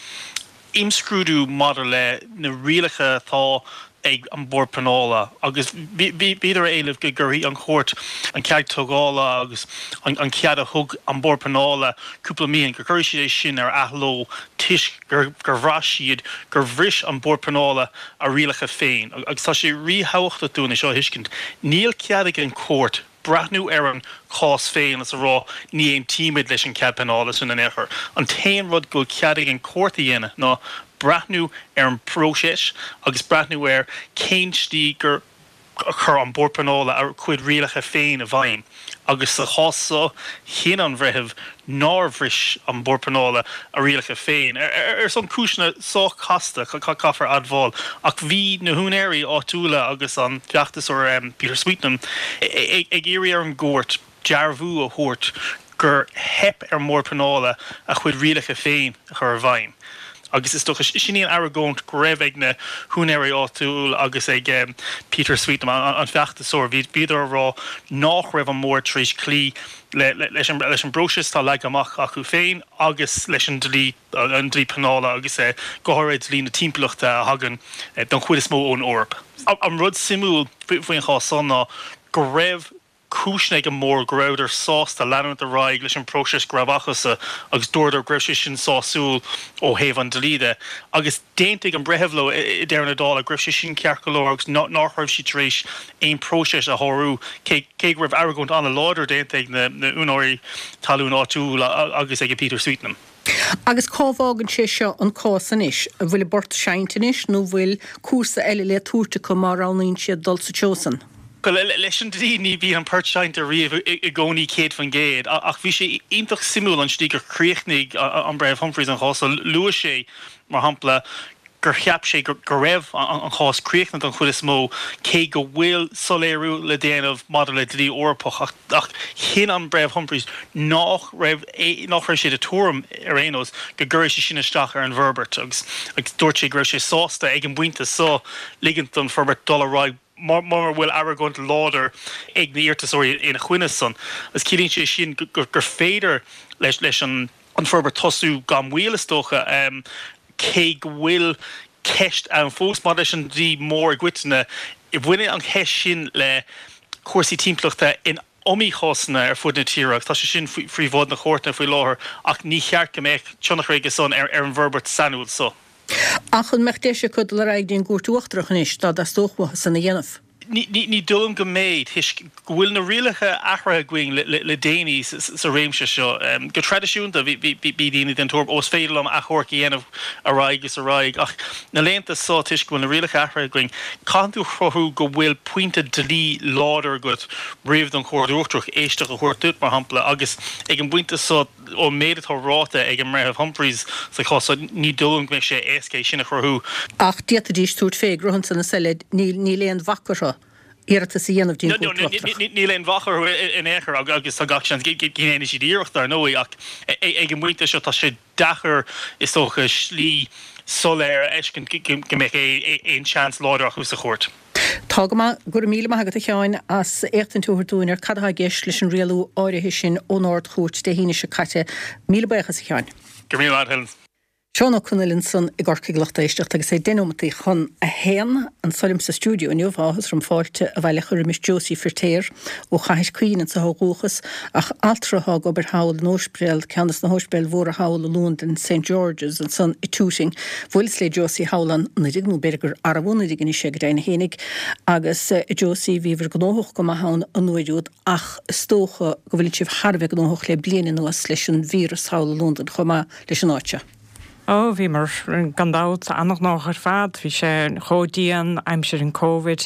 imscrúdú model le na rialige tá ag an bord panola agus viidir éileh go gurí an court an ceag tugála agus an cead a thug an bord panola cúpla míon go chuir siad sin ar athló tiis gur bhrá siad gur bhris an bord panola a rialige féin agus tá sé ríthachta dúna seo hiiscint níl cead an court brathnú ar an cás féin as a rá ní éon tíimiid leis an cead panola sun an éair an tain rud go cead an court dhéana ná brathnú ar an próséis agus brathnú ar céintí gur chur an bord panola ar chuid rialacha féin a bhaim agus sa chásá chin an bhreithimh ná bhris an bord panola a rialacha féin ar son cúisna só casta caafar adháil ach bhí na húnéirí áitiúla agus an feachtas or um, Peter Sweetnam ag éirí ar an gcuairt dearbhú a thuairt gur hep ar bord panola a chuid rialacha féin a chur bhaim. Agus is toch siníon aragónt go raibh ag na húnéirí áitiúil agus ag um, Peter Sweetnam an, an feachtasúir bhí beidir rá nach raibh an mór tríos clí le, le, leis an, an broses tá le amach acu féin agus leis an dlí an dlí panála agus é gohaid lí na timpplaachta a hagan eh, don chuid is mó ón orb. An rud simúil faoin chá sanna go raibh cúisneag an mór grouder sásta leanú a raig leis an próses grabachasa agus dúirdar greibh sin sásúil ó héh an delíide agus déintigh an brehevlo i d dearna dála greibh sin cearcoló agus náthraibh si trééis éon próses a thorú cé raibh agant anna láidir déintigh na, na únáirí talún áitiúil agus ag Peter Sweetnam. Agus cábhágann sé seo an cásan is, a bhfuil bort seintain is nó bhfuil cuasa eile le túirte go mar ránaíonn siad dul sa teosan. Leis an dí ní bhí an pertseint a riamh i gcónaí céad fan géad ach bhí sé ionintach simúil an stígur chríochnaigh an Brave Humphreys an chás luas sé mar hampla gur cheap sé gur raibh an chás chríochna an chud is mó cé go bhfuil soléirú le déanamh mad le dlí orpach ach chin an Brave Humphreys nach raibh nach raibh sé de túm ar éos go gurir sé sin isteach ar an Verbert agus agus dúirt sé gur sé sásta ag an buinte só ligint an Verbert dollar Mar mar bhfuil agant láidir ag na íirtasóirí ina chuine san. Is cílíonn sé sin gur féidir leis leis an an Verbert tosú gan mhuilastócha um, cé go bhfuil ceist an fós mar leis an dí mór gcuiteanna i bhfuine an cheist sin le cuasaí timpplaachta in omí chósanna ar fud na tíreach tá sé sin faoi bhád na chóirta faoi láthair ach ní cheart go méid teannach réige san ar ar an Verbert sanúil so. Ach an meachtéise chud le raig dín gúirtúachtrachan is tá dastóchha sanna dhéanamh. Ní dulm go méid his bhfuil na rialacha ahra going le, le, le déine sa réimse seo. Um, go tradiisiúnta bhí daine den túr os féidir am a chóirci dhéanamh a raig is a raig. Ach na léanta sá tuis bhfuil na rialacha ahra going canú chrothú go bhfuil puinte delí láidir go riamh don chóirúachtrach éisteach a chuirtút mar hampla agus ag an buinte sá ó méad tá ráta ag an Brave Humphreys sa chá ní dulm go sé éascé sinna chrothú. Ach diaata dís túirt fé grohann sanna selid ní léon bhacar Iarta sa dhéanamh dín ní léon bhachar in éair agus tá gach sin gcéine sí díirecht ar nó ach ag an muinte seo tá sé dachar is tócha slí soléir eiscin go méid éon seans láidir chu sa chóirt. Tá gur míle agad a cheáin as éachtain túthir dúin ar cadtha géis leis an réalú áirithe sin ónáir chuirt de híine se caite míle bechas a cheáin. Gur míle Helen. Seán Connellan son i gcorcaigh leachtaíisteach agus é dénomatí chun a héan an solim sa stúdio in Jomháthas rom fáilte a bhaile chur mis Josie Fertéir ó chais cuioine sa hógúchas ach altrathag ober hawl nósbrel ceannas na hósbrel mhór a hawl a lúnd in Saint George's an son i Tooting bhfuil le Josie Howlan na dignú bergur arabhúna digin sé go déine hénig agus Josie bhíhar gnóthach go maithán an nuidúd ach stócha go bhfuil sibh Harbheith gnóthach le bliana nuas leis an vírus hawl a lúnd an chomá leis an áite. Ó, bhí mar gandát annach nach ar fad, bhí sé chodían, aimsir an Covid,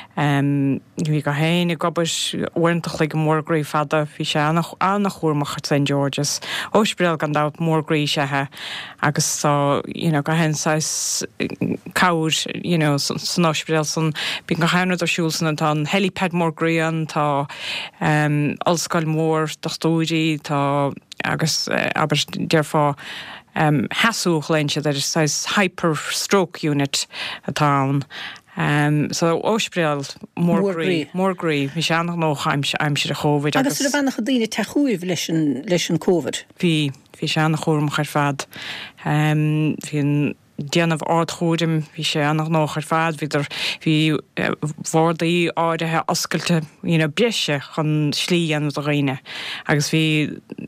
um, bhí go héin i gobais uintach le go mórgraí fada, bhí sé annach chuirmach at Saint George's, ósbril gandát mórgraí sethe, agus tá, you know, go hen sais caur, you know, san ósbril san, bhí go héanad ar siúlsan tá helipad mórgraían, tá um, olscail mór dochtóidí, tá agus uh, aber derfá Um, hasúch leinse, there is a hyper stroke unit at town. Um, so óspreal mórgraí mórgraí hí sé annach nó aimimsir a COVID. Agus ru bhannach daoine techuúibh leis leis an COVID. Bhí hí sé annach chóm chuir fad. Um, hín déanamh áthúdim hí sé annach nó chuir fad viidir hí bhórdaí áirithe oscailte breise chun slí an a réine. Agus bhí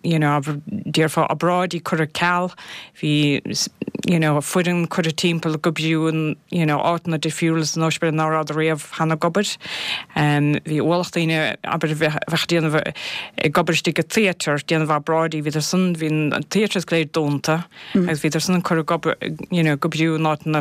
déirfá abráidí chur a ceall, hí fuidan chur a timppla go bhiún ána de fiúlas an óisbe nárá a réamh hena gobert. Bhí bhlachtaíine aber bheith déanamh gobertí go téatar déanamh abráidí viidir san hín an téatras léir dónta, agus viidir san chur go bhiú nána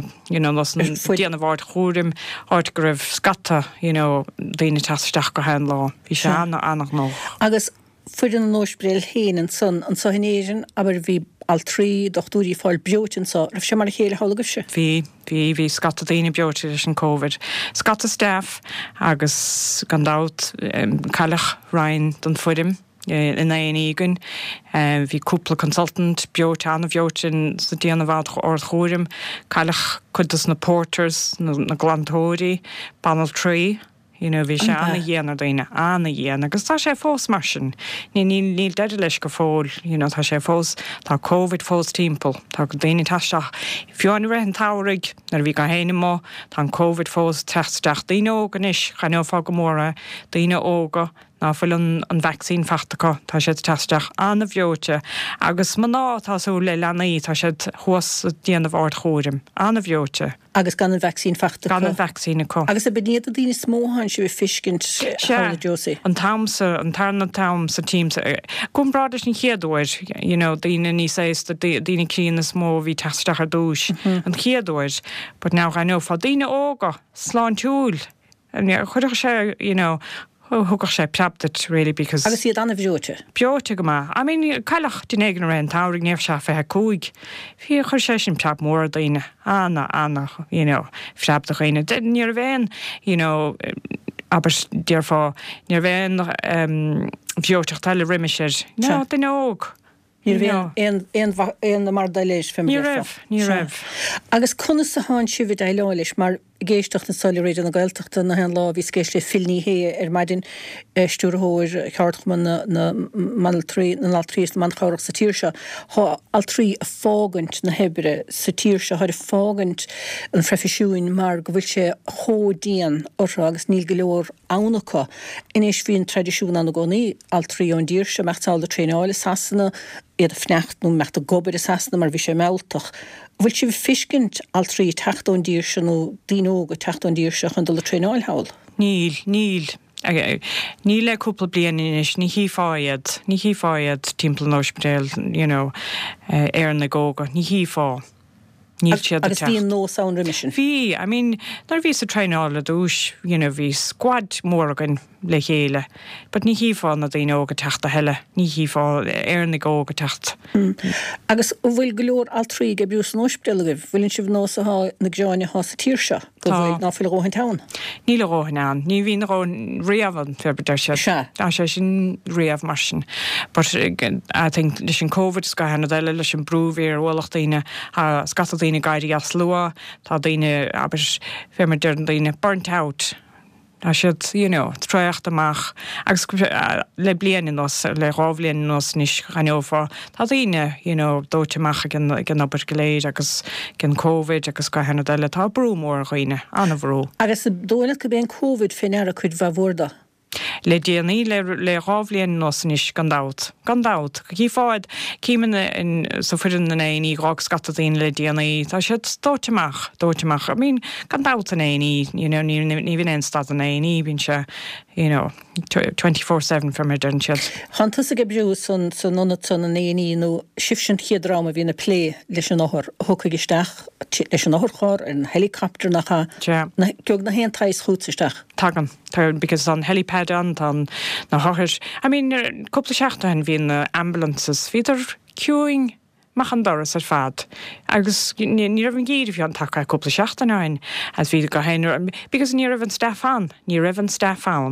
déanamh bhard chórim áit go raibh scata daoine taisteach go hen lá. Bhí sé anna annach nó. Agus fuidir an óisbréil héin an san an sahinéisin, aber bhí al trí dochtúí fáil beotin sa raibh sé mar chéile hálagah se. Bhí hí hí scata daoine beotir leis an COVID. Scata staff agus gandát cailech Ryan don fuidim in éon ígan. Bhí cúpla consultant beot anna bheotin sa déanamh ár chóirim, cailech chudas na porters na glantóirí, banal trí. You know, bhí sé anna dhéanaar daoine anna dhéana, agus tá sé fós mar sin. Ní níl deidir leis go fóil, tá sé fós tá COVID fós timppel, tá go daoine taisteach. Fiúna raibh an táraigh nar bhí go héine má tá COVID fós teisteach. Daoine ógan is chaneó fá go móra, daoine óga ná fuil an vaccín fachtacha tá sé teisteach anna bheote, agus man ná tású le lenaí tá sé thuas déanamh áard chóirim, anna bheote. Agus gan an vaccín fachtacha. Gan an vaccín có. Agus a beníad a daoine smóhain se bh fiscint hála Josie. An tamsa, an tarna tam sa teams. Gún bradis ní chéadúir, you know, daoine ní séis daoine cían na smó bhí teisteach ar dúis, an chéadúir, but now I know fá daoine óga, slán túúl, chuidir sé, you know, thugach sé peaptat really because agus iad anna bheote. Beote go má. I mean, cailech den éigen rain táring neamh se fethe cúig. Bhí chuir sé sin peap mór daoine anna anna, you know, freapta chéine. Níor bhéin, you know, aber déirfá níor bhéin bheoteach taile riimiisiir. No, den óg. Níor bhéin éon na mar dailéis fem. Ní raibh, ní raibh. Agus conas sa háin siúbh daileáilis mar géisteach na soliréid an gailteachta na hen lá vís géis le filní hé ar maidin stúrthóir cheartman na manal trí na trí man chárach sa tíirse há al trí a fágant na hebre sa tíirse har fágant an frefisiúin mar go bhfuil sé hódían orra agus níl go leor ánacha inis hín tradiisiún an gcónaí al trí an díirse mechttáil de tréáile sasanna iad a fnechtnú mecht a gobar a sasanna mar bhí sé meiltach. Bhfuil si fiscint al trí techtón díirse nó díóga techtón díirse chun dul a tréáilhail? Níl, níl. Ní le cúpla blian inis, ní hí fáiad, ní hí fáiad timppla nóisbréil, you know, ar na góga, ní hí fá. Agus bhíon nó sound remission. Bhí, I mean, nar bhí sa tréáil a dúis, you know, bhí squad mórgan le chéile, but ní hí fá na daoine óga techt a heile, ní hí fá ar na góga techt. Agus bhfuil go leor al trí go bhús nóisbréilagah, bhfuiln sibh nó sa na gceáine há sa tíirse, go bhfuil ná fil róhain tán. Ní le róhain an, ní bhíon rón riamhan ferbeidir se. Tá sé sin riamh mar sin. But I think leis an COVID sca hena eile leis an brúhíar bhilach daoine a scata daoine gaiirí as lua, tá daoine aber fémar deirn daoine burnt out. Tá siad, you know, tréocht amach, agus le blian in nos, le rábblian in nos níos chaneófá. Tá daoine, you know, dóiteach gan obair goléid agus gan COVID agus go hena eile tá brú mór chuoine, anna bhrú. Agus dóine go bhéon COVID fin ar a chuid bhórda. Le déanaí le le rábblian nos níos gandát. Gandát. Hí fáid címan in sa fuirin na éí rá scata daoine le déanaí, tá siad dóiteach, dóiteach. I mean, gandát an éí, you know, ní bhíon einstad an éí, bhín se, you know, twenty-four seven for me den siad. Hantas a gebrú san san nonna san an éí nó sifsin chiadráma bhí na plé leis an áthir thucagisteach leis an áthirchár an helicopter nach a ceog na héon tais chútaisteach. Tagan, because an helipad an tan na háthir. I mean, cúpla seachtain bhíon na ambulances, bhíidir queuing machchan doras ar fad. Agus ní raibh gír bhí an taca cúpla seachtain áin as bhí go héanaar, because ní raibh an staff an, ní raibh an staff an.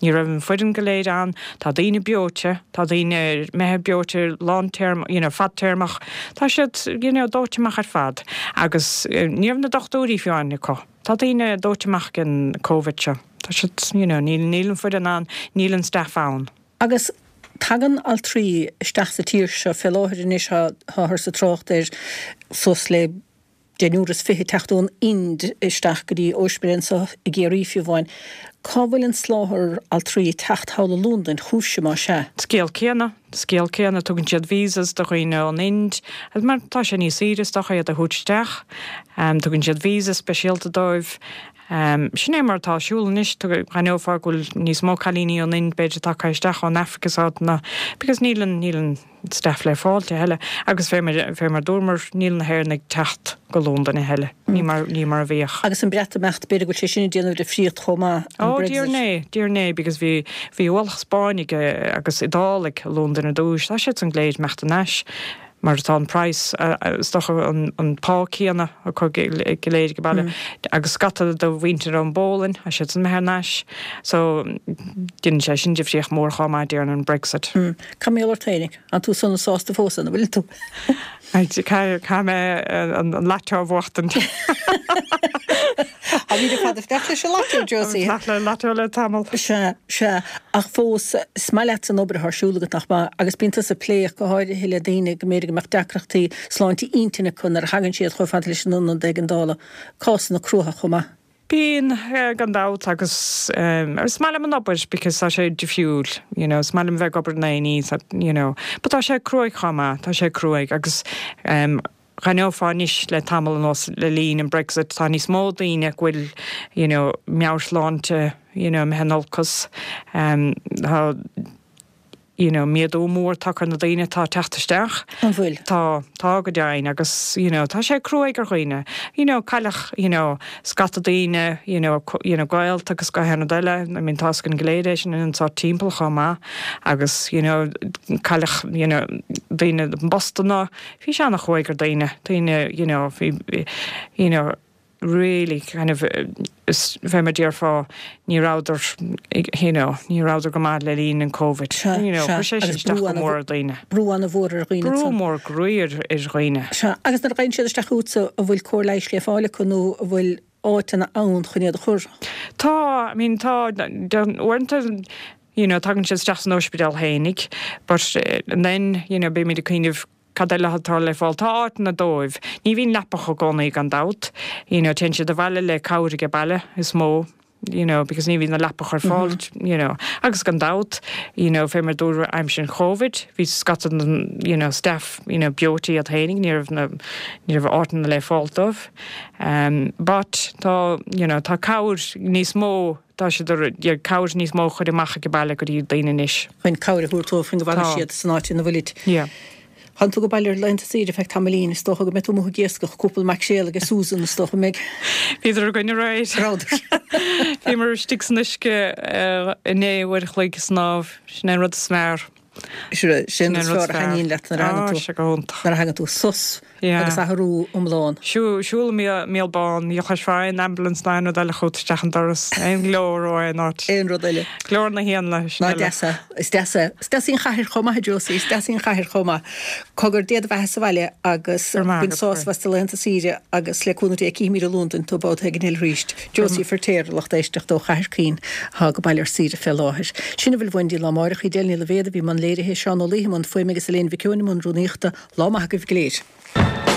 ní raibh fuidan go léad an, tá daoine beote, tá daoine methe beote long-term, you know, fat-termach, tá siad, you know, dóiteach ar fad. Agus níor na dochtúí fiáinna có. Tá daoine dóiteach an COVID seo. Tá siad, you know, nílan fuidan an, nílan staff ann. Agus tagan al trí isteach sa tír seo felláthir in is thar sa trocht ir sos le denúras fihi techtún ind isteach go dtí ósperensa i géirí fiúháin. Cábhfuil an sláthir al trí techt hála Lúndain chúise má se? Scéal céanna, scéal céanna tugann siad vísas do chuoine an ind, mar tá sé níos síras do chuad a thuúisteach, tugann siad vísas speisialta dóibh. Um, sin é mar tá siúlanis ganófá goil níos mó chalíní an in beidir takeiste an Africas ána, because nílan nílan staff le fáilte heile, agus fé mar dúmar nílan na hair nig techt go Lúndain heile, ní mar ní mar a bhíoch. Agus an breta mecht beidir go sé sinna déanamh de fríocht chomá. Oh, dear né, dear né, because bhí bhí bhilch Spáinnig agus idálaigh Lúndain a dúis, tá sé an gléid mecht an eis. Mar tá an price stocha an pá cíanna a chu goléid go bailile, agus scata do bhaintear an bólin a sé an metheir neis, so dinn sé sin difríoch mór chaáid ar an Brexit. Camíolar tainig, an tú sanna sásta fósanna, bhfuil tú? Ca mé an leiteo bhachtan. A bhí fad fte se leú Josie. Leiteo le tamil. Se se ach fós smaileit an obair thsúlagat nach ba agus bínta sa pléach go háide heile daine go méidir meach deachreachtaí sláintí intainna chun ar hagann siad chu fan leis an de an dála cásan na cruútha chumá. Bín gandát agus ar smailem an obair because tá sé diffúil, you know, smailem bheith obair naí, you know, but tá sé cruaig chama, tá sé cruaig agus um, Ganófá níos le tamil an os le lín an Brexit, tá níos mó daoine bhfuil, you know, meáirslánte, you know, mehanolcas, um, tá, you know, miadú mór tacar na daoine tá teachtasteach. An bhfuil. Tá, tá go deáin agus, you know, tá sé cruaig ar chuoine. You know, cailech, you know, scata daoine, you know, you know, gailta agus go hena deile, I mean, tá gan gléadéis in an tá timppla chomá, agus, you know, cailech, you know, daoine Bostonna, hí se nach chuaig ar daoine, daoine, you know, hí, you know, really kind of bheit mar dear fá ní ráidir, you know, ní ráidir go máid le líon an COVID. You know, sé sin go mór daoine. Brú an a bhór ar ghoine. Brú mór grúir is ghoine. Se agus na rain siad isteach útsa a bhfuil cór leis le fáile chunú a bhfuil áitina ann chuinead a chur. Tá, I mean, tá, orintha, you know, tagann siad isteach an ospidal hénig, but and then, you know, be me the kind of Cadella had tar le fáil tá áit na dóibh. Ní bhín lepach go gánaí an dát. You know, ten siad a bhaile le cáirige baile is mó, you know, because ní bhín na lepach ar fáil, mm-hmm. you know. Agus gan dát, you know, fé mar dúr aim sin COVID, hí scatan, you know, staff, you know, beauty at hénig, níor na níor áitan le fáil dóibh. Um, but tá, you know, tá cáir níos mó tá sé ar cáir níos mó chuir amach go baile go dtí daoine níos. Chuin cáir a thuúrtóh fin go bhhaile siad san áit na bhfuilid. Yeah. Han tú go bailir leinta síide feic tamlín is stocha go metú mo géascach cúpla macséal agus Susan is stocha meg. Bhíidir goine ráid. Ráidir. Bhí mar sticsnisce iné bhfuir chluig snáb sin rud smár. Sin sin sfar hanín let na ragan tú. Se go honta. Na hagan tú sus agus aharú umláin. Siúil míalbán, jochas fáin ambulance dain o daile chut stechan doras. Ein glór ó ein áit. Ein rud eile. Glór na hían leis. Na desa. Is desa. Is desa ín chahir choma, Josie. Is desa ín chahir choma. Cogur déad bheithe sa bhaile agus bin sás was de lenta síide agus le cúnatí a cíimí a Lúndain tú bád hegin hil ríist. Josie vertéir lach éisteach dó chahir cín ha go bailir síide fel láhir. Sinna bhfuil bhain dí lámárach í déilní le véad bhí man léirithe seán ó líhimán foiimigus a léon bhí ceúnimán rúníochta lámacha go bhgléir.